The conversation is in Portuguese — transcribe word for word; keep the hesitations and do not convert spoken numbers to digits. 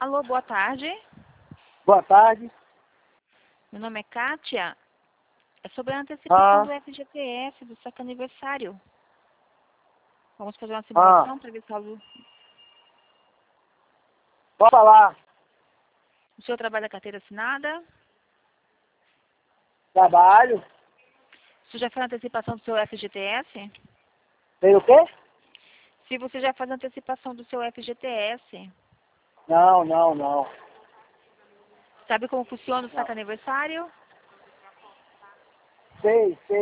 Alô, boa tarde. Boa tarde. Meu nome é Kátia. É sobre a antecipação Ah, do F G T S do seu aniversário. Vamos fazer uma ah, simulação para ver se o pode falar. o senhor trabalha carteira assinada. Trabalho. O senhor já fez a antecipação do seu F G T S? Tem o quê? Se você já faz a antecipação do seu F G T S, Não, não, não. sabe como funciona o não. saque aniversário? Sei, sei.